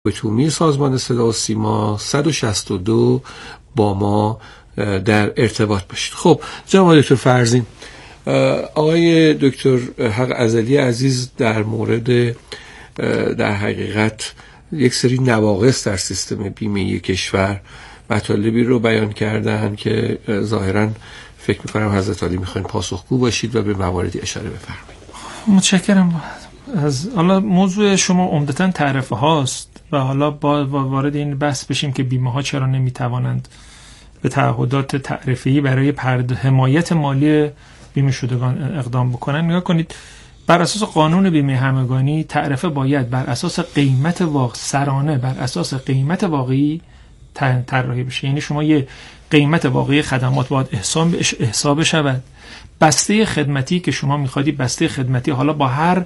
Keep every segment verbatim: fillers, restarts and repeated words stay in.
تومی سازمان صدا و سیما صد و شصت و دو با ما در ارتباط باشید. خب جناب دکتر فرزین، آقای دکتر حق ازلی عزیز در مورد در حقیقت یک سری نواقص در سیستم بیمه کشور مطالبی رو بیان کردن که ظاهراً فکر می‌کنم حضرت عالی می‌خواین پاسخگو باشید و به مواردی اشاره بفرمایید. متشکرم. از حالا موضوع شما عمدتاً تعرفه هاست و حالا با وارد این بحث بشیم که بیمه ها چرا نمیتوانند به تعهدات تعرفه‌ای برای پرد حمایت مالی بیمه شدگان اقدام بکنن. نگاه کنید، بر اساس قانون بیمه همگانی تعرفه باید بر اساس قیمت واقع سرانه بر اساس قیمت واقعی طراحی بشه. یعنی شما یه قیمت واقعی خدمات باید احساب حساب شود. بسته خدمتی که شما می‌خوادی، بسته خدمتی حالا با هر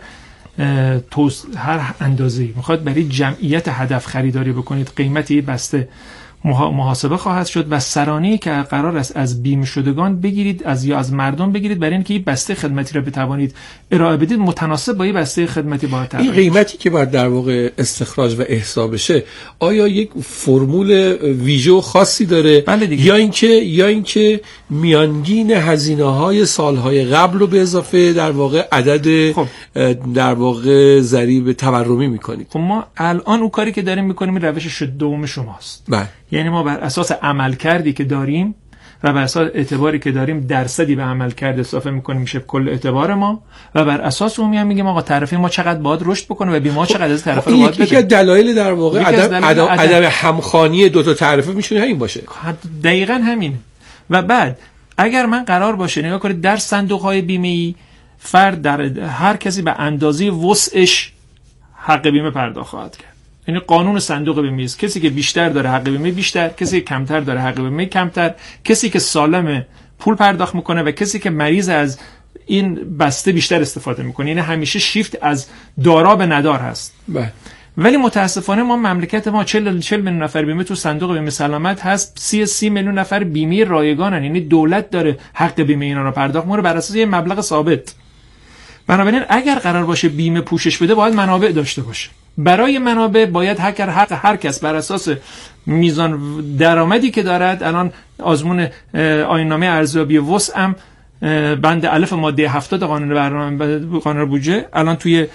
توس هر اندازه‌ای می‌خواد برای جمعیت هدف خریداری بکنید، قیمتی بسته محاسبه خواهد شد و سرانه‌ای که قرار است از بیمه شدگان بگیرید از یا از مردم بگیرید برای اینکه این بسته خدمتی را بتوانید ارائه بدید متناسب با این بسته خدمتی باید تعریف. این قیمتی که باید در واقع استخراج و احساب بشه آیا یک فرمول ویژه خاصی داره؟ بله یا اینکه یا اینکه میانگین هزینه‌های سال‌های قبل رو به اضافه در واقع عدد خب. در واقع ضریب تورمی می‌کنید؟ خب ما الان اون کاری که داریم می‌کنیم روش دوم شماست. بله. یعنی ما بر اساس عملکردی که داریم و بر اساس اعتباری که داریم درصدی به عملکرد اضافه میکنیم میشه کل اعتبار ما و بر اساس اون میام میگیم آقا تعرفه ما چقدر باید رشد بکنه و بیمه چقدر از طرف رو باید بده. یکی از دلایل در واقع عدم عدم, عدم همخوانی دو تا تعرفه میتونه همین باشه. دقیقاً همینه. و بعد اگر من قرار باشه نگاه کنید در صندوق های بیمه‌ای فرد در هر کسی به اندازه وسعش حق بیمه پرداخت خواهد کرد. یعنی قانون صندوق بیمه است کسی که بیشتر داره حق بیمه بیشتر، کسی که کمتر داره حق بیمه کمتر، کسی که سالم پول پرداخت میکنه و کسی که مریض از این بسته بیشتر استفاده میکنه. یعنی همیشه شیفت از دارا به ندار هست. بله. ولی متاسفانه ما مملکت ما چهل میلیون نفر بیمه تو صندوق بیمه سلامت هست، سی سی میلیون نفر بیمه رایگانن. یعنی دولت داره حق بیمه اینا رو پرداخت میکنه بر اساس یه مبلغ ثابت. بنابراین اگر قرار باشه بیمه پوشش بده باید منابع داشته باشه. برای منابع باید حق حق هر کس بر اساس میزان درآمدی که دارد، الان آزمون آیین‌نامه ارزیابی وسع هم بند الف ماده هفتاد قانون برنامه قانون بودجه الان توی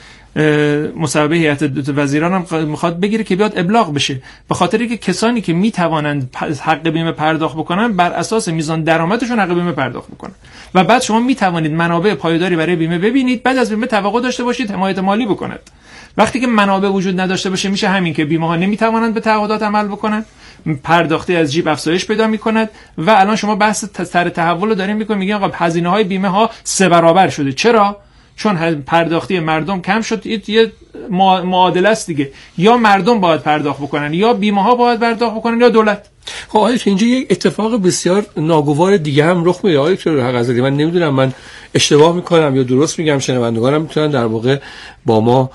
مصوبه هیئت وزیران هم میخواد بگیره که بیاد ابلاغ بشه، به خاطری که کسانی که میتوانند حق بیمه پرداخت بکنن بر اساس میزان درآمدشون حق بیمه پرداخت بکنن و بعد شما میتوانید منابع پایداری برای بیمه ببینید، بعد از بیمه توقع داشته باشید حمایت مالی بکند. وقتی که منابع وجود نداشته باشه میشه همین که بیمه ها نمیتوانند به تعهدات عمل بکنن، پرداختی از جیب افزایش پیدا میکند و الان شما بحث سر تحول رو داریم میکنیم، میگن آقا هزینه های بیمه ها سه برابر شده. چرا؟ چون پرداختی مردم کم شد. یه معادله است دیگه، یا مردم باید پرداخت بکنن یا بیمه ها باید پرداخت بکنن یا دولت. خب آقای اینجا یک اتفاق بسیار ناگوار دیگه هم رخ میده آقای دکتر حق ازلی. من نمیدونم من اشتباه میکنم یا درست میگم، شنوندگانم میتونن در واقع با ما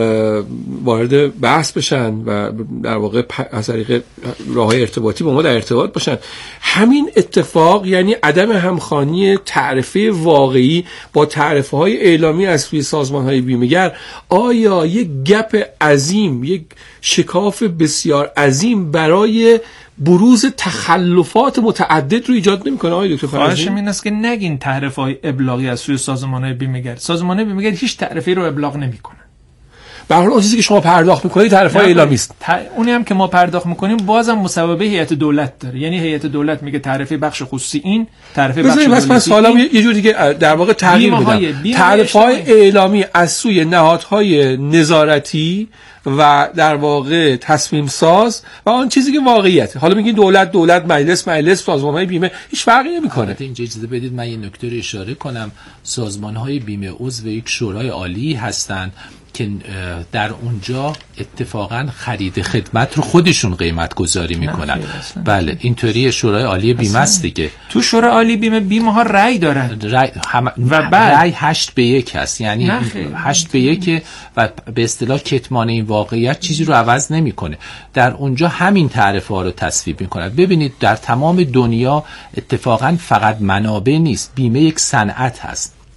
وارد بحث بشن و در واقع از طریق راههای ارتباطی با ما در ارتباط باشن. همین اتفاق یعنی عدم همخوانی تعرفه واقعی با تعرفه های اعلامی از سوی سازمان های بیمه‌گر آیا یک گپ عظیم، یک شکاف بسیار عظیم برای بروز تخلفات متعدد رو ایجاد نمی‌کنه آقای دکتر فرزین؟ خواهشم این است که نگین تعرفه‌های ابلاغی از سوی سازمان‌های بیمه‌گر. سازمان‌های بیمه‌گر هیچ تعرفه‌ای رو ابلاغ نمی‌کنن. به هر حال اون چیزی که شما پرداخت می‌کنید تعرفه‌های اعلامی است. ت... اونی هم که ما پرداخت می‌کنیم بازم مصوبه هیئت دولت داره. یعنی هیئت دولت میگه تعرفه بخش خصوصی این، تعرفه بخش دولتی. من سوالم یه جور دیگه در واقع تغییر بدم. تعرفه‌های اعلامی از سوی نهادهای نظارتی و در واقع تصمیم ساز و آن چیزی که واقعیته. حالا میگین دولت دولت، مجلس مجلس، سازمان‌های بیمه هیچ فرقی نمی‌کنه. اینجا اجازه بدید من یه نکته رو اشاره کنم. سازمان‌های بیمه عضو یک شورای عالی هستند که در اونجا اتفاقا خرید خدمت رو خودشون قیمت گذاری میکنن. بله اینطوری شورای عالی بیمه است دیگه. تو شورای عالی بیمه بیمه ها رأی دارن رأی هم... و بعد رأی هشت به یک هست، یعنی هشت به یک و به اصطلاح کتمان این واقعیت چیزی رو عوض نمیکنه. در اونجا همین تعرفه ها رو تصویب میکنن. ببینید در تمام دنیا اتفاقا فقط منابع نیست، بیمه یک صنعت هست.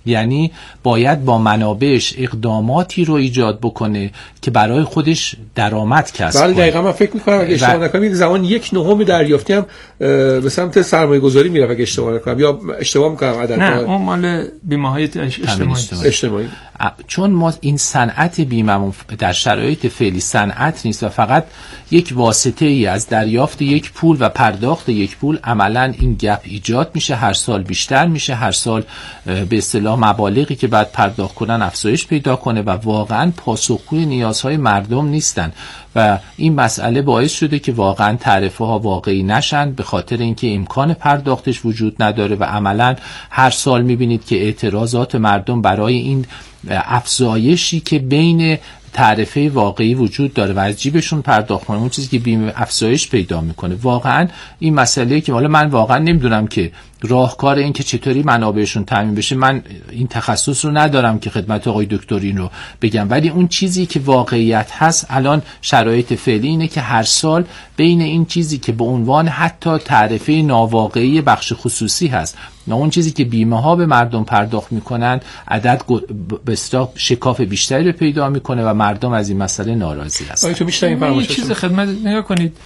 یعنی باید با منابعش اقداماتی رو ایجاد بکنه که برای خودش درآمد کسب کنه. بله دقیقاً من فکر می‌کنم اگه اشتباه نکنم یک زمان یک نهم دریافتی هم به سمت سرمایه‌گذاری میره اگه اشتباه نکنم، یا اشتباه می‌کنم عدد؟ نه اون مال بیمه‌های اجتماعی اجتماعی. چون ما این صنعت بیمه در شرایط فعلی صنعت نیست و فقط یک واسطه ای از دریافت یک پول و پرداخت یک پول، عملاً این گپ ایجاد میشه، هر سال بیشتر میشه، هر سال به اصطلاح مبالغی که بعد پرداخت کنن افزایش پیدا کنه و واقعاً پاسخگوی نیازهای مردم نیستن و این مسئله باعث شده که واقعاً تعرفه ها واقعی نشن، به خاطر اینکه امکان پرداختش وجود نداره و عملاً هر سال میبینید که اعتراضات مردم برای این افزایشی که بین تعرفه واقعی وجود داره و از جیبشون پرداخت کنه، اون چیزی که بیمه افزایش پیدا میکنه. واقعا این مسئله که حالا من واقعا نمیدونم که راهکار این که چطوری منابعشون تامین بشه، من این تخصص رو ندارم که خدمت آقای دکتر این رو بگم، ولی اون چیزی که واقعیت هست الان شرایط فعلی اینه که هر سال بین این چیزی که به عنوان حتی تعرفه ناواقعی بخش خصوصی هست و اون چیزی که بیمه ها به مردم پرداخت میکنن عدد به اصطلاح شکاف بیشتری پیدا میکنه و مردم از این مسئله ناراضی هستن. آیا تو بیشتر این یه چیز خدمت نگاه کنید،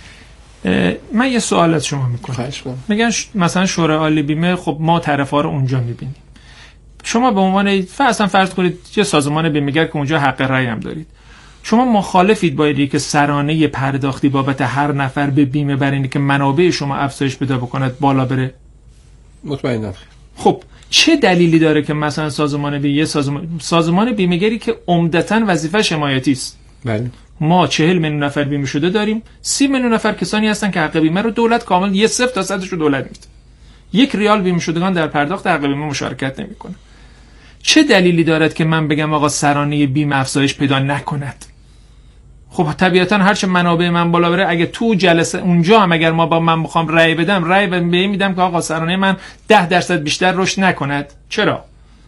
من یه سوال از شما میکنم. میگن مثلا شورای عالی بیمه، خب ما طرفدار رو اونجا میبینیم، شما به عنوان اصلا فرض کنید یه سازمان بیمه‌گر که اونجا حق رأی هم دارید، شما مخالفید باید که سرانه پرداختی بابت هر نفر به بیمه برای اینکه که منابع شما افزایش پیدا بکند بالا بره؟ مطمئنم. خب چه دلیلی داره که مثلا سازمان بیمه سازمان سازمان بیمه‌گری که عمدتاً وظیفه حمایتی است، بله، ما چهل میلیون نفر بیمه شده داریم، سی میلیون نفر کسانی هستن که حق بیمه رو دولت کامل یه صفر تا صدش رو دولت میده، یک ریال بیمه شدگان در پرداخت حق بیمه مشارکت نمیکنه. چه دلیلی دارد که من بگم آقا سرانه بیمه افزایش پیدا نکند؟ خب طبیعتا هرچه منابع من بالا بره، اگه تو جلسه اونجا هم اگر ما با من بخوام رأی بدم، رأی به میدم که آقا سرانه من ده درصد بیشتر رشد نکند. چرا؟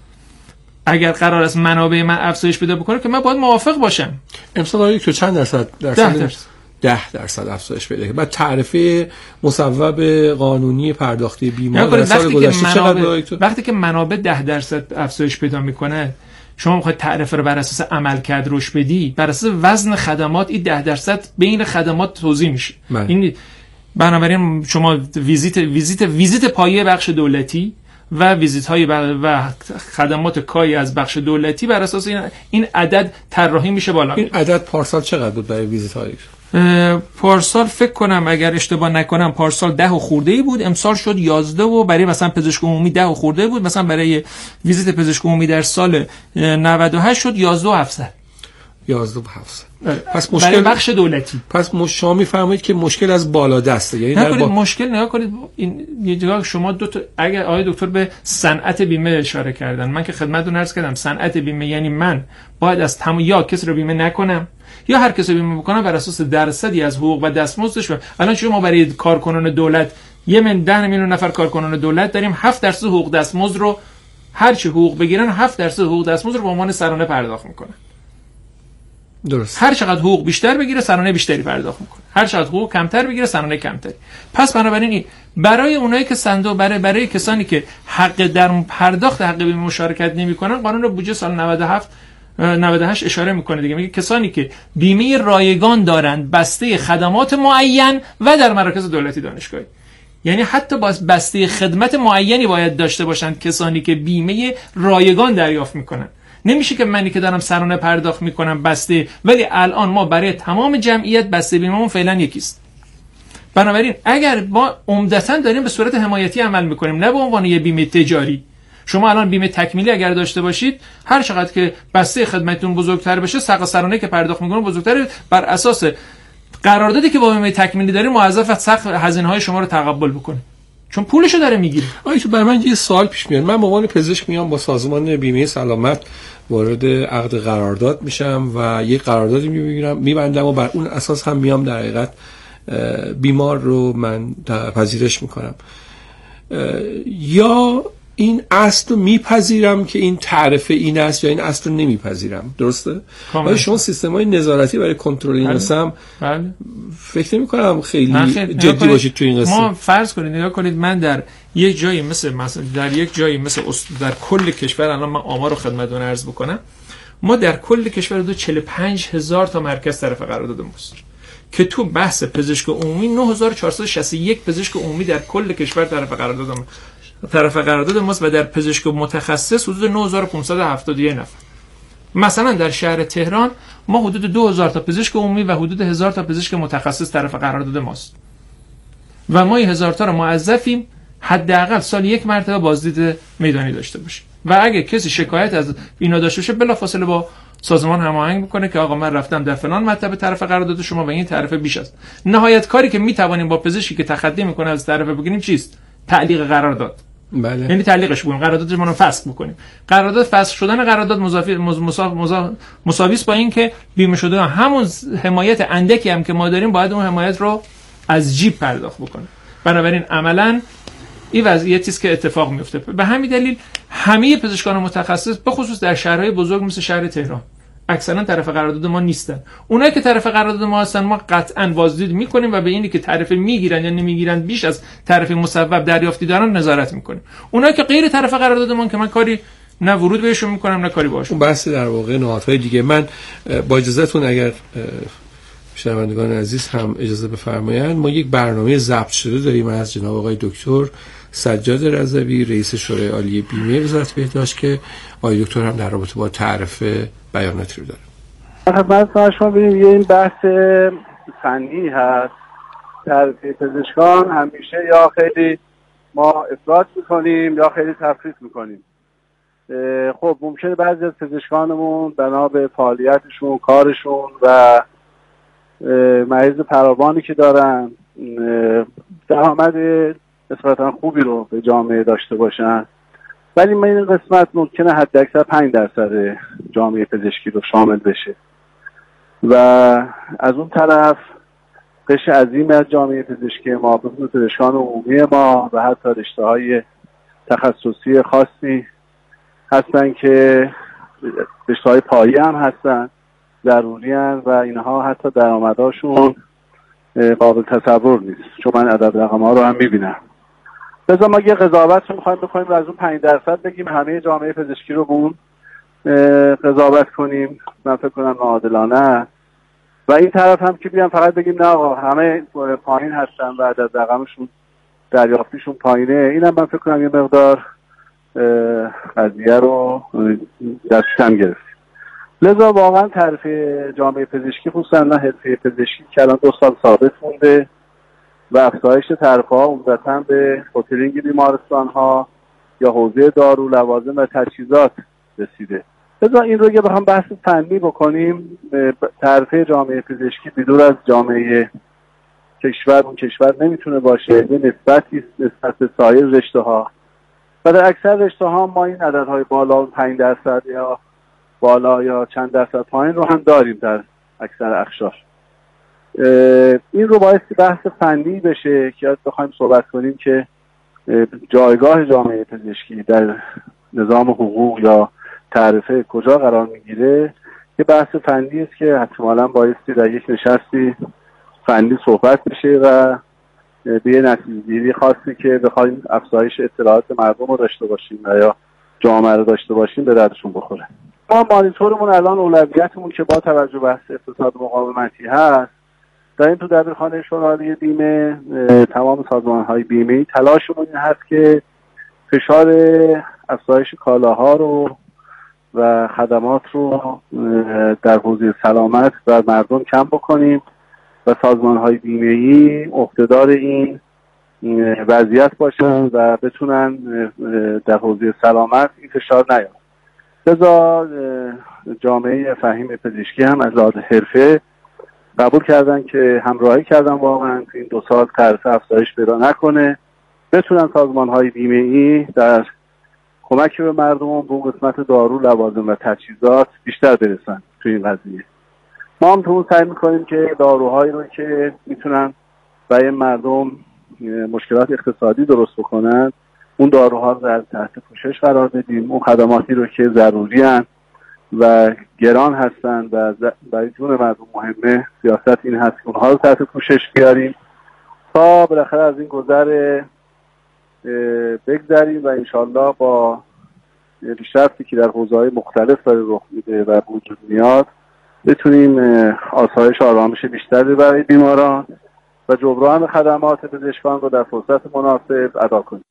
اگر قرار است منابع من افزایش پیدا بکنه که من باید موافق باشم. امسال آقای تو چند درصد درصد درصد ده درصد افزایش پیدا کنه. بعد تعرفه مصوب قانونی پرداختی بیمه در سال گذشته چقدر بود؟ وقتی که منابع ده درصد افزایش پیدا میکنه، شما میخواید تعرفه رو بر اساس عملکرد رشد بدی، بر اساس وزن خدمات این ده درصد بین خدمات توزیع میشه. من. این بنابراین شما ویزیت ویزیت ویزیت پایه بخش دولتی و ویزیت های و خدمات کاری از بخش دولتی بر اساس این این عدد طراحی میشه بالا. این عدد پارسال چقدر بود برای ویزیت های؟ پارسال فکر کنم اگر اشتباه نکنم پارسال ده و خورده ای بود، امسال شد یازده و برای مثلا پزشک عمومی ده و خورده بود، مثلا برای ویزیت پزشک عمومی در سال نود و هشت شد یازده و هفتصد. یازده و هفتصد. پس مشکل برای بخش دولتی. پس شما میفرمایید که مشکل از بالا دسته، یعنی در با... مشکل نگاه کنید این یه جایی شما دو تا، اگر آقای دکتر به صنعت بیمه اشاره کردن، من که خدمتتون عرض کردم صنعت بیمه یعنی من باید از تمام یا کسی رو بیمه نکنم یا هر کسی بیمه بکنم بر اساس درصدی از حقوق و دستمزدش. الان شما برای کارکنان دولت یه من ده میلیون نفر کارکنان دولت داریم، هفت درصد حقوق دستمزد رو هر چه حقوق بگیرن هفت درصد حقوق دستمزد رو به عنوان سرانه پرداخت میکنن. درست. هر چقدر حقوق بیشتر بگیره سرانه بیشتری پرداخت میکنه، هر چقدر حقوق کمتر بگیره سرانه کمتری. پس بنابراین این برای اونایی که صندوق برای برای کسانی که حق در پرداخت حق بیمه مشارکت نمیکنن، قانون بودجه سال نود و هفت نود و هشت اشاره میکنه دیگه، میگه کسانی که بیمه رایگان دارند بسته خدمات معین و در مراکز دولتی دانشگاهی، یعنی حتی با بسته خدمت معینی باید داشته باشند کسانی که بیمه رایگان دریافت میکنن. نمیشه که منی که دارم سرانه پرداخت میکنم بسته، ولی الان ما برای تمام جمعیت بسته بیمه‌مون فعلا یکیست. بنابراین اگر ما عمدتاً داریم به صورت حمایتی عمل میکنیم نه به عنوان یه بیمه تجاری، شما الان بیمه تکمیلی اگر داشته باشید هر چقدر که بسته خدمتتون بزرگتر بشه سقف سرانه که پرداخت میکنه بزرگتر، بر اساس قراردادی که با بیمه تکمیلی داریم موظف سقف هزینه‌های شما رو تقبل بکنه، چون پولشو داره میگیره. آیا تو برای من یه سوال پیش میاد، من به عنوان پزشک میام با سازمان بیمه سلامت وارد عقد قرارداد میشم و یه قراردادی میگیرم میبندم و بر اون اساس هم میام در حقیقت بیمار رو من پذیرش میکنم، یا این اصل رو میپذیرم که این تعرفه این است یا این اصل رو نمیپذیرم. درسته؟ آیا شما سیستم‌های نظارتی برای کنترل این قسم بله. فکر نمی‌کنم خیلی جدی باشید تو این قسم. ما فرض کنید نگاه کنید من در یک جایی مثل مثلا در یک جایی مثل در کل کشور، الان من آمار رو خدمتتون عرض بکنم، ما در کل کشور دو چهل و پنج هزار تا مرکز طرف قرارداد ماست که تو بحث پزشک عمومی نه هزار و چهارصد و شصت و یک پزشک عمومی در کل کشور طرف قرارداد ما طرف قرارداد ماست و در پزشک متخصص حدود نه هزار و پانصد و هفتاد و یک نفر. مثلا در شهر تهران ما حدود دو هزار تا پزشک عمومی و حدود هزار تا پزشک متخصص طرف قرارداد ماست و ما هزار تا رو موظفیم حداقل سال یک مرتبه بازدید میدانی داشته باشیم و اگه کسی شکایت از اینا داشته باشه بلافاصله با سازمان هماهنگ میکنه که آقا من رفتم در فلان مرتبه طرف قرارداد شما و این طرف بیش است. نهایت کاری که میتوانیم با پزشکی که تخطی میکنه از طرف بگیریم چیست؟ تعلیق قرارداد. بله. یعنی تعلیقش بکنیم، قراردادش رو فسخ بکنیم. قرارداد فسخ شدن قرارداد مضافی مساوی است با این که بیمه شده همون حمایت اندکی هم که ما داریم باید اون حمایت رو از جیب پرداخت بکنه. بنابراین عملاً این وضعیتی است که اتفاق میفته. به همین دلیل همه پزشکان متخصص به خصوص در شهرهای بزرگ مثل شهر تهران اکثرا طرف قرارداد ما نیستن. اونایی که طرف قرارداد ما هستن ما قطعاً بازدید میکنیم و به اینی که تعرفه میگیرن یا نمیگیرن بیش از تعرفه مصوب دریافتی دارن نظارت میکنیم. اونایی که غیر طرف قرارداد ما که من کاری نه ورود بهشون میکنم نه کاری باهاشون. اون بحث در واقع نهادهای دیگه. من با اجازهتون اگر شنوندگان عزیز هم اجازه بفرمایند ما یک برنامه ضبط شده داریم از جناب آقای دکتر سجاد رضوی رئیس شورای عالی بیمه وزارت بهداشت که آقای دکتر هم در رابطه با تعرفه بیاناتی رو داره. خدمت شما ببینید این بحث فنی هست. تعرفه پزشکان همیشه یا خیلی ما افراط میکنیم یا خیلی تفریط میکنیم. خب ممکنه بعضی از پزشکانمون بنا به فعالیتشون، کارشون و مریض فراوانی که دارن درآمد نسبتا خوبی رو به جامعه داشته باشن، ولی من این قسمت ممکنه حد اکثر پنج درصد جامعه پزشکی رو شامل بشه و از اون طرف قش عظیم از جامعه پزشکی ما به خصوص پزشکان عمومی ما و حتی رشته‌های تخصصی خاصی هستن که رشته‌های پایه هم هستن، ضروری هستن و اینها حتی درآمدهاشون قابل تصور نیست، چون من عدد رقم ها رو هم میبینم. لذا ما یه قضاوت رو میخوایم بکنیم و از اون پنج درصد بگیم همه جامعه پزشکی رو بون قضاوت کنیم، من فکر کنم ناعادلانه. و این طرف هم که بیان فقط بگیم نه آقا همه پایین هستن و عدد رقمشون دریافتیشون پایینه، اینم من فکر کنم یه مقدار قضیه رو دست کم گرفتیم. لذا واقعا تعرفه جامعه پزشکی خصوصا نه حرفه پزشکی که الان دو سال ثابت مونده و افزایش تعرفه ها عمدتاً به هتلینگ بیمارستان ها یا حوزه دارو لوازم و تجهیزات رسیده. لذا این رو یه بخوام بحث فنی بکنیم، تعرفه جامعه پزشکی بدون از جامعه کشور اون کشور نمیتونه باشه، یه نسبتی نسبت به سایر رشته ها و در اکثر رشته ها ما این عددهای بالا پنج درصد یا بالا یا چند درصد پایین رو هم داریم در اکثر اقشار. این رو باید بحث فنی بشه که بخوایم صحبت کنیم که جایگاه جامعه پزشکی در نظام حقوق یا تعرفه کجا قرار میگیره، که بحث فنی است که احتمالاً بایستی در یک نشستی فنی صحبت بشه و به یه نتیجه‌گیری خاصی که بخوایم افزایش اطلاعات مردم رو داشته باشیم و یا جامعه رو داشته باشیم به دردشون بخوره. ما مانیتورمون الان اولویتمون که با توجه به بحث اقتصاد مقاومتی هست، داریم تو دبیرخانه شورای بیمه تمام سازمان‌های بیمه تلاشمون این هست که فشار افزایش کالاها رو و خدمات رو در حوزه سلامت و مردم کم بکنیم و سازمان‌های بیمه‌ای عهدهدار این وضعیت باشن و بتونن در حوزه سلامت این فشار نیارن. لذا جامعه فهیم پزشکی هم از لحاظ حرفه قبول کردن که همراهی کردن واقعا این دو سال تعرفه افزایش پیدا نکنه، بتونن سازمان‌های بیمه‌ای در کمک به مردم به قسمت دارو لوازم و تجهیزات بیشتر برسن تو این قضیه. ما هم تو سعی می‌کنیم که داروهایی رو که میتونن برای مردم مشکلات اقتصادی درست بکنن اون داروها رو در تحت پوشش قرار بدیم. اون خدماتی رو که ضروری هستند و گران هستند و برای جون مردم مهمه، سیاست این هست که اونها رو تحت پوشش بیاریم تا بالاخره از این گذر بگذریم و انشالله با پیشرفتی که در حوزه‌های مختلف داره رخ میده و وجود میاد بتونیم آسایش و آرامش بیشتری برای بیماران و جبران خدمات پزشکان رو در فرصت مناسب ادا کنیم.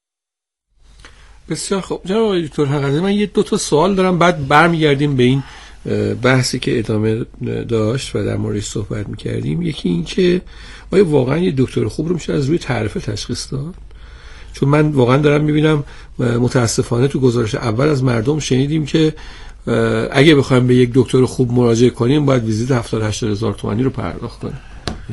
بسیار خوب جناب آقای دکتر حقیقی، من یه دو تا سوال دارم، بعد برمیگردیم به این بحثی که ادامه داشت و در موردش صحبت میکردیم. یکی این که آیا واقعا یه دکتر خوب رو میشه از روی تعرفه تشخیص داد؟ چون من واقعا دارم میبینم متاسفانه تو گزارش اول از مردم شنیدیم که اگه بخوایم به یک دکتر خوب مراجعه کنیم باید ویزیت هفتاد هشتاد هزار تومانی رو پرداخت کنیم.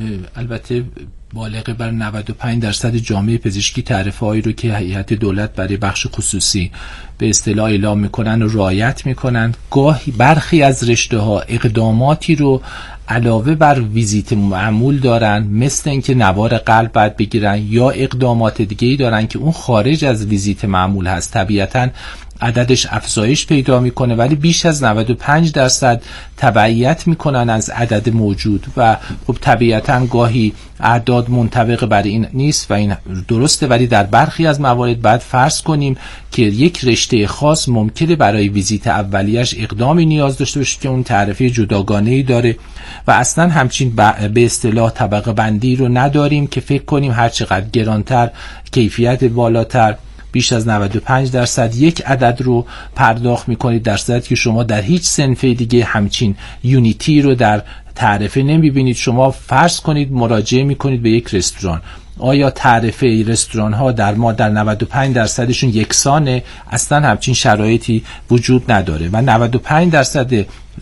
البته بالغ بر نود و پنج درصد جامعه پزشکی تعرفه هایی رو که هیئت دولت برای بخش خصوصی به اصطلاح اعلام میکنن و رعایت میکنن. گاهی برخی از رشته ها اقداماتی رو علاوه بر ویزیت معمول دارن، مثل اینکه نوار قلب باید بگیرن یا اقدامات دیگه‌ای دارن که اون خارج از ویزیت معمول هست. طبیعتاً عددش افزایش پیدا میکنه ولی بیش از نود و پنج درصد تبعیت میکنن از عدد موجود و خب طبیعتاً گاهی اعداد منطبق بر این نیست و این درسته، ولی در برخی از موارد باید فرض کنیم که یک رشته خاص ممکنه برای ویزیت اولیش اقدامی نیاز داشته باشه که اون تعرفه جداگانه‌ای داره و اصلا همچین به اصطلاح طبقه بندی رو نداریم که فکر کنیم هر چقدر گرانتر کیفیت بالاتر. بیش از نود و پنج درصد یک عدد رو پرداخت میکنید، در صورتی که شما در هیچ صنفه دیگه همچین یونیتی رو در تعرفه نمیبینید. شما فرض کنید مراجعه میکنید به یک رستوران، آیا تعرفه رستوران ها در ما در نود و پنج درصدشون یکسانه؟ اصلا همچین شرایطی وجود نداره و نود و پنج درصد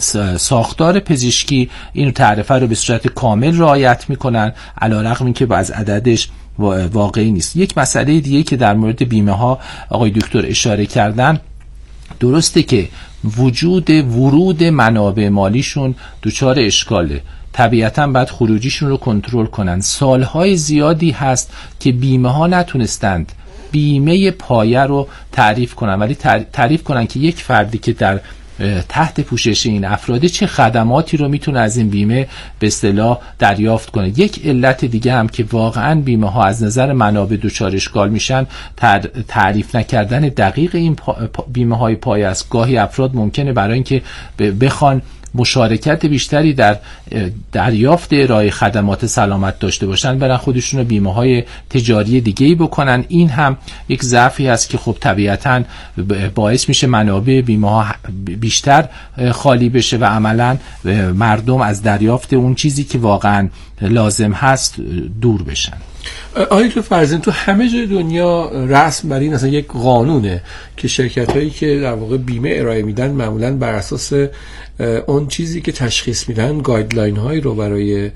ساختار پزشکی این تعرفه رو به صورت کامل رعایت میکنن، علیرغم اینکه بعض عددش واقعی نیست. یک مسئله دیگه که در مورد بیمه ها آقای دکتر اشاره کردن، درسته که وجود ورود منابع مالیشون دچار اشکاله، طبیعتاً باید خروجیشون رو کنترل کنن. سالهای زیادی هست که بیمه ها نتونستند بیمه پایه رو تعریف کنن، ولی تعریف کنن که یک فردی که در تحت پوشش این افراد چه خدماتی رو میتونه از این بیمه به اصطلاح دریافت کنه. یک علت دیگه هم که واقعا بیمه ها از نظر منابع دچار اشکال میشن تعریف نکردن دقیق این بیمه های پایه است. گاهی افراد ممکنه برای اینکه بخوان مشارکت بیشتری در دریافت ارائه خدمات سلامت داشته باشن برن خودشون رو بیمه های تجاری دیگه‌ای بکنن. این هم یک ضعفی است که خب طبیعتاً باعث میشه منابع بیمه ها بیشتر خالی بشه و عملاً مردم از دریافت اون چیزی که واقعاً لازم هست دور بشن. آیا تو فرضاً تو همه جای دنیا رسم بر این اصلا یک قانونه که شرکت‌هایی که در واقع بیمه ارائه میدن معمولاً بر اساس اون چیزی که تشخیص میدن گایدلاین هایی رو برای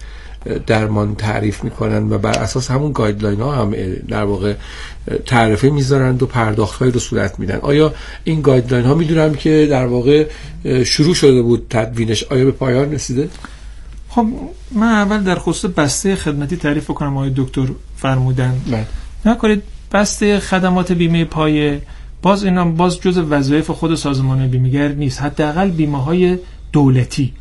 درمان تعریف میکنن و بر اساس همون گایدلاین ها هم در واقع تعرفه میذارن و پرداخت های رو صورت میدن. آیا این گایدلاین ها میدونم که در واقع شروع شده بود تدوینش، آیا به پایان رسیده؟ خب من اول در خصوص بسته خدمتی تعریف کنم. آقای دکتر فرمودن نکنید بسته خدمات بیمه پایه باز اینا باز جز وظایف خود سازمان بیمه‌گر نیست. حداقل بیمه‌های دولتی،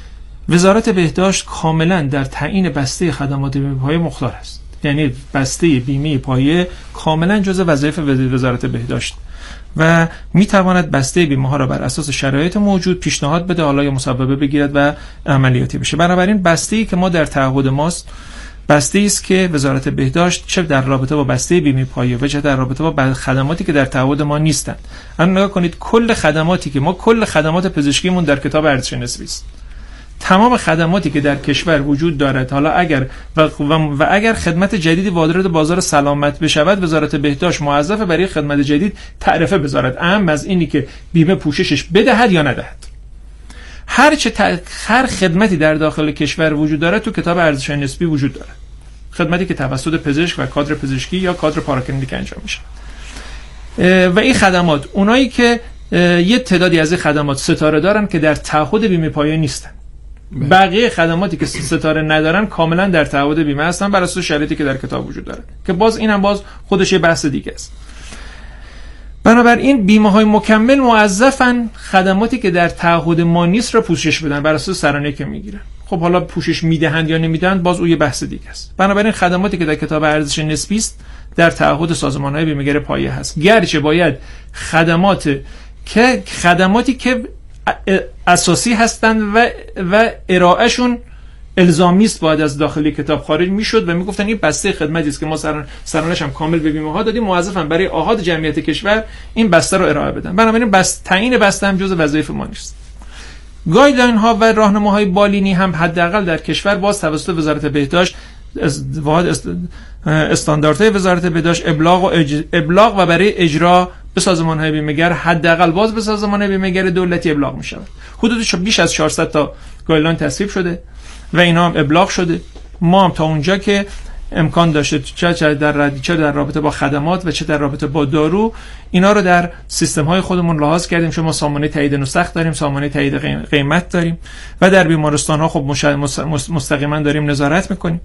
وزارت بهداشت کاملا در تعیین بسته خدمات بیمه پایه مختار است. یعنی بسته بیمه پایه کاملا جز وظایف وزارت بهداشت و میتواند بسته بیمه ها را بر اساس شرایط موجود پیشنهاد بده، حالا یا مصوبه بگیرد و عملیاتی بشه. بنابراین بسته‌ای که ما در تعهد ماست بسته‌ای است که وزارت بهداشت چه در رابطه با بسته بیمه پایه و چه در رابطه با خدماتی که در تعهد ما نیستند. الان نگاه کنید کل خدماتی که ما کل خدمات پزشکیمون در کتاب ارزش‌شناسی است. تمام خدماتی که در کشور وجود دارد، حالا اگر و, و, و اگر خدمت جدیدی وارد بازار سلامت بشود، وزارت بهداشت موظف برای خدمت جدید تعرفه بذارد، اهم از اینی که بیمه پوششش بدهد یا ندهد. هر چه ت... هر خدمتی در داخل کشور وجود دارد تو کتاب ارزش نسبی وجود دارد. خدمتی که توسط پزشک و کادر پزشکی یا کادر پاراکلینیک انجام میشه. و این خدمات اونایی که یه تعدادی از این خدمات ستاره دارن که در تعهد بیمه پایه نیستن. بقیه خدماتی که ستاره ندارن کاملا در تعهد بیمه هستن بر اساس شرایطی که در کتاب وجود داره که باز اینم باز خودش یه بحث دیگه است. بنابراین بیمه های مکمل موظفن خدماتی که در تعهد ما نیست را پوشش بدن بر اساس سرانه که میگیرن. خب حالا پوشش میدهند یا نمیدهند باز اون یه بحث دیگه است. بنابراین خدماتی که در کتاب ارزش نسبی است در تعهد سازمان‌های بیمه‌گر پایه هست، گرچه باید خدمات که خدماتی که اساسی هستند و و ارائهشون الزامی است باید از داخل کتاب خارج میشد و میگفتن این بسته خدمتی است که ما سران سرانش هم کامل به بیمه ها دادیم، موظفن برای آحاد جمعیت کشور این بسته رو ارائه بدن. بنابراین بس تعیین بسته هم جزء وظایف ما نیست. گایدلاین ها و راهنماهای بالینی هم حداقل در کشور باز توسط وزارت بهداشت واحد استانداردهای وزارت بهداشت ابلاغ و اج... ابلاغ و برای اجرا به سازمان‌های بیمه‌گر حداقل باز به سازمان‌های بیمه‌گر دولتی ابلاغ می‌شود. حدود بیش از چهارصد تا گایدلاین تصویب شده و اینا هم ابلاغ شده. ما هم تا اونجا که امکان داشته چه در چه در رابطه با خدمات و چه در رابطه با دارو اینا رو در سیستم‌های خودمون لحاظ کردیم. شما سامانه تایید نسخ داریم، سامانه تایید قیمت داریم و در بیمارستان‌ها خب مستقیما داریم نظارت می‌کنیم.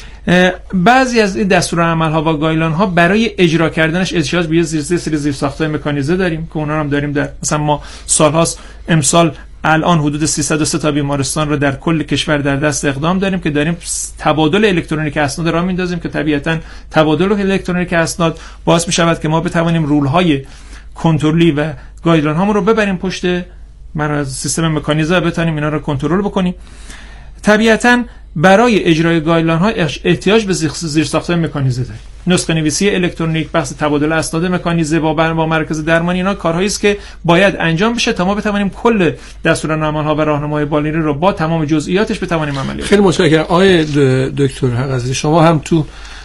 بعضی از این دستورالعمل‌ها و گایدلاین‌ها برای اجرا کردنش احتیاج به زیر سری زیرساخت‌های مکانیزه داریم که اونها هم داریم. در مثلا ما سال‌هاست امسال الان حدود سیصد و سه تا بیمارستان رو در کل کشور در دست اقدام داریم که داریم تبادل الکترونیک اسناد را میندازیم که طبیعتاً تبادل الکترونیک اسناد باعث می شود که ما بتوانیم رول‌های کنترلی و گایدلاین هامون رو ببریم پشت من از سیستم مکانیزه بتونیم اینا رو کنترل بکنیم. طبیعتاً برای اجرای گایدلاین ها احتیاج به زیرساخت‌های مکانیزه داریم. نسخه نویسی الکترونیک، بحث تبادل اسناد مکانیزه با با مرکز درمانی، اینا کارهایی است که باید انجام بشه تا ما بتوانیم کل دستورالعمل‌ها و راهنماهای بالینی رو با تمام جزئیاتش بتوانیم عملی. خیلی متشکرم آقای دکتر حق‌عزیزی. شما هم تو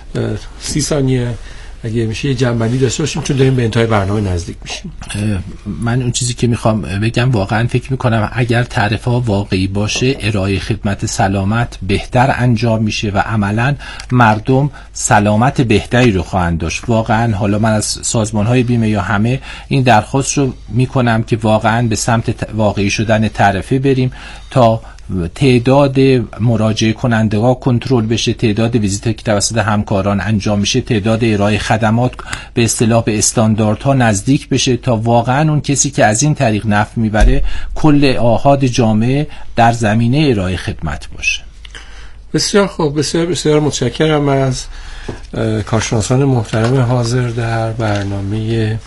سی ثانیه اگه میشه یه جنبندی داشته باشیم چون داریم به انتهای برنامه نزدیک میشیم. من اون چیزی که میخوام بگم واقعا فکر میکنم اگر تعرفه‌ها واقعی باشه ارائه خدمت سلامت بهتر انجام میشه و عملا مردم سلامت بهتری رو خواهند داشت. واقعا حالا من از سازمان‌های بیمه یا همه این درخواست رو میکنم که واقعا به سمت واقعی شدن تعرفه بریم تا تعداد مراجعه کنندگان کنترل بشه، تعداد ویزیت که توسط همکاران انجام میشه، تعداد ارائه خدمات به اصطلاح به استانداردها نزدیک بشه تا واقعا اون کسی که از این طریق نفع میبره کل آحاد جامعه در زمینه ارائه خدمت باشه. بسیار خوب، بسیار بسیار متشکرم از کارشناسان محترم حاضر در برنامه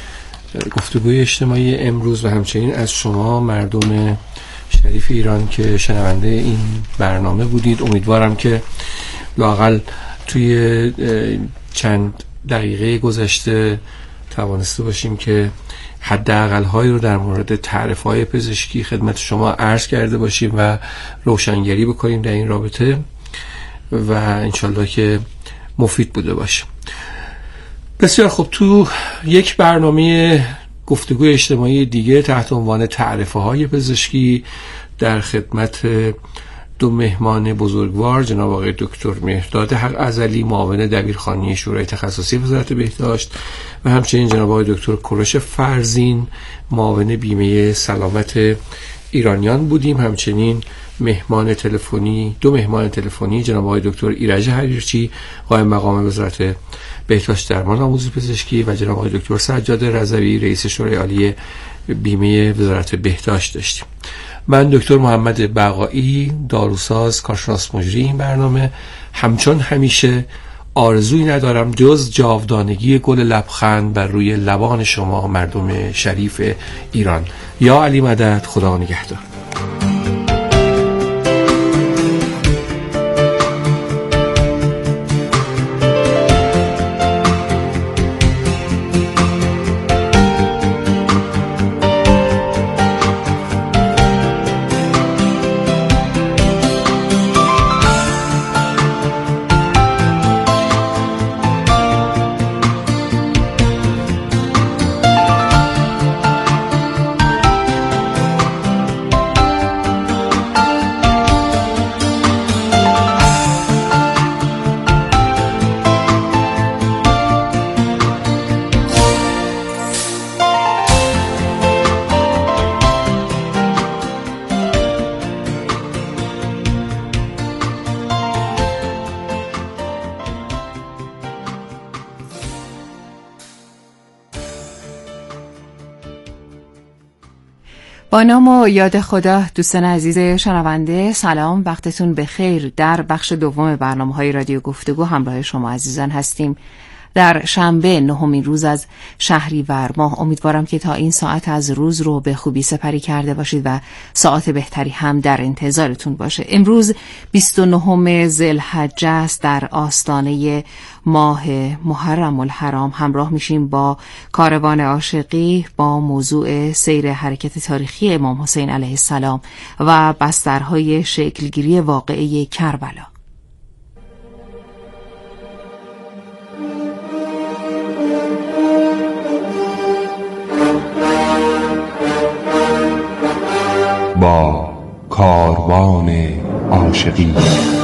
گفتگوی اجتماعی امروز و همچنین از شما مردم شریف ایران که شنونده این برنامه بودید. امیدوارم که لااقل توی چند دقیقه گذشته توانسته باشیم که حداقل هایی رو در مورد تعرفه های پزشکی خدمت شما عرض کرده باشیم و روشنگری بکنیم در این رابطه و انشالله که مفید بوده باشه. بسیار خوب، تو یک برنامه گفتگوی اجتماعی دیگه تحت عنوان تعرفه های پزشکی در خدمت دو مهمان بزرگوار جناب آقای دکتر مهرداد حق‌عزلی معاون دبیرخانه شورای تخصصی وزارت بهداشت و همچنین جناب آقای دکتر کوروش فرزین معاون بیمه سلامت ایرانیان بودیم. همچنین مهمان تلفنی دو مهمان تلفنی جناب آقای دکتر ایرج حریرچی قائم مقام وزارت بهداشت درمان آموزش پزشکی و جناب آقای دکتر سجاد رضوی رئیس شورای عالی بیمه وزارت بهداشت داشتیم. من دکتر محمد بقایی داروساز کارشناس مجری این برنامه همچون همیشه آرزویی ندارم جز جاودانگی گل لبخند بر روی لبان شما مردم شریف ایران. یا علی مدد، خدا نگهدار. با نام و یاد خدا. دوستان عزیز شنونده سلام، وقتتون بخیر. در بخش دوم برنامه‌های رادیو گفتگو همراه شما عزیزان هستیم. در شنبه نهمین روز از شهریور ماه. امیدوارم که تا این ساعت از روز رو به خوبی سپری کرده باشید و ساعت بهتری هم در انتظارتون باشه. امروز بیست و نهم ذوالحجه است، در آستانه ماه محرم الحرام. همراه میشیم با کاروان عاشقی با موضوع سیر حرکت تاریخی امام حسین علیه السلام و بسترهای شکلگیری واقعه کربلا. با کاروان عاشقی.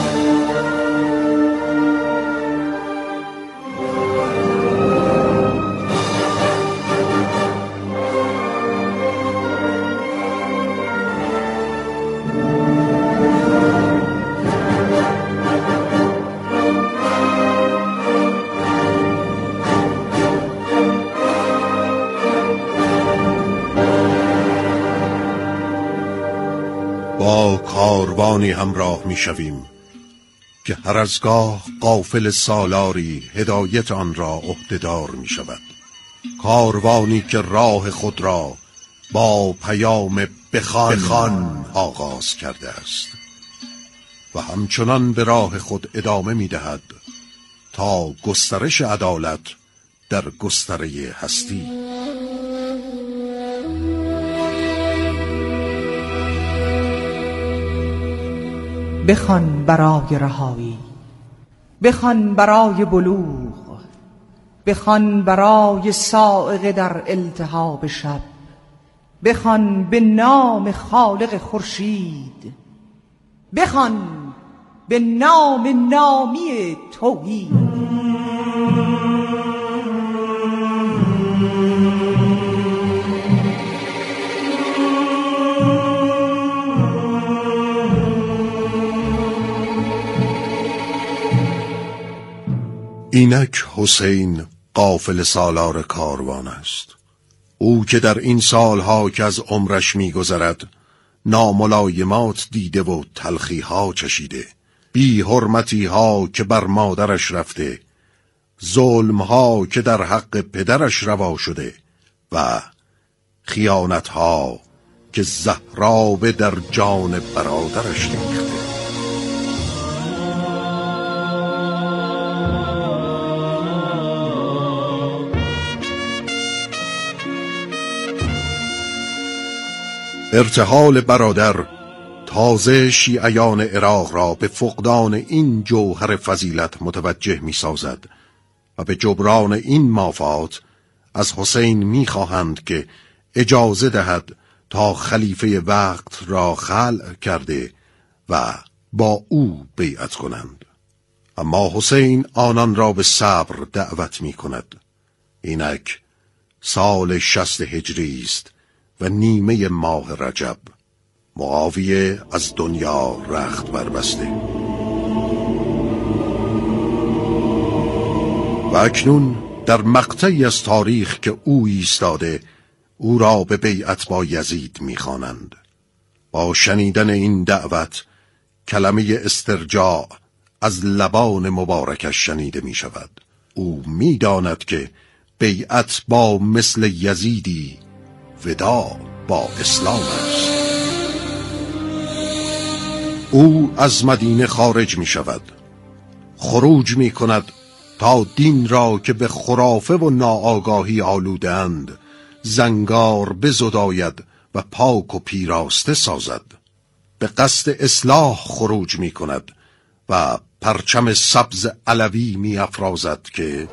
با کاروانی همراه می شویم که هر از گاه قافل سالاری هدایت آن را عهده‌دار می شود. کاروانی که راه خود را با پیام بخوان, بخوان آغاز کرده است و همچنان به راه خود ادامه می دهد تا گسترش عدالت در گستره هستی. بخوان برای رهایی، بخوان برای بلوغ، بخوان برای صاعقه در التهاب شب، بخوان به نام خالق خورشید، بخوان به نام نامی توحید. اینک حسین قافل سالار کاروان است. او که در این سالها که از عمرش می‌گذرد ناملایمات دیده و تلخی‌ها چشیده، بی حرمتی‌ها که بر مادرش رفته، ظلم‌ها که در حق پدرش روا شده و خیانت‌ها که زهراب در جان برادرش ریخته. ارتحال برادر تازه شیعیان عراق را به فقدان این جوهر فضیلت متوجه می سازد و به جبران این مافات از حسین می خواهند که اجازه دهد تا خلیفه وقت را خلع کرده و با او بیعت کنند. اما حسین آنان را به صبر دعوت می کند. اینک سال شصت هجری است و نیمه ماه رجب. معاویه از دنیا رخت بربسته و اکنون در مقطعی از تاریخ که او ایستاده او را به بیعت با یزید می‌خوانند. با شنیدن این دعوت کلمه استرجاع از لبان مبارکش شنیده می شود. او می داند که بیعت با مثل یزیدی وداع با اسلام است. او از مدینه خارج می شود. خروج می کند تا دین را که به خرافه و ناآگاهی آلودند زنگار بزداید و پاک و پیراسته سازد. به قصد اصلاح خروج می کند و پرچم سبز علوی می افرازد که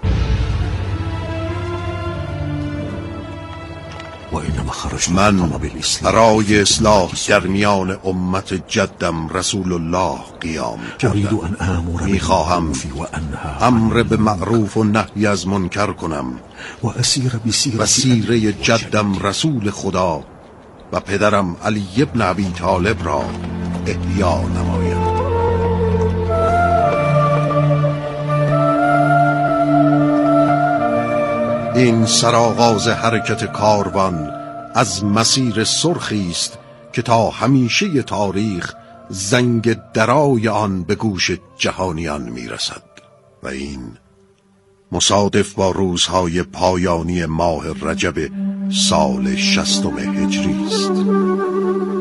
من برای اصلاح در میان امت جدم رسول الله قیام کردم. می خواهم امر به معروف و نهی از منکر کنم و سیره جدم رسول خدا و پدرم علی ابن ابی طالب را احیا نمایم. این سرآغاز حرکت کاروان از مسیر سرخی است که تا همیشه تاریخ زنگ درای آن به گوش جهانیان میرسد و این مصادف با روزهای پایانی ماه رجب سال شصتم هجری است.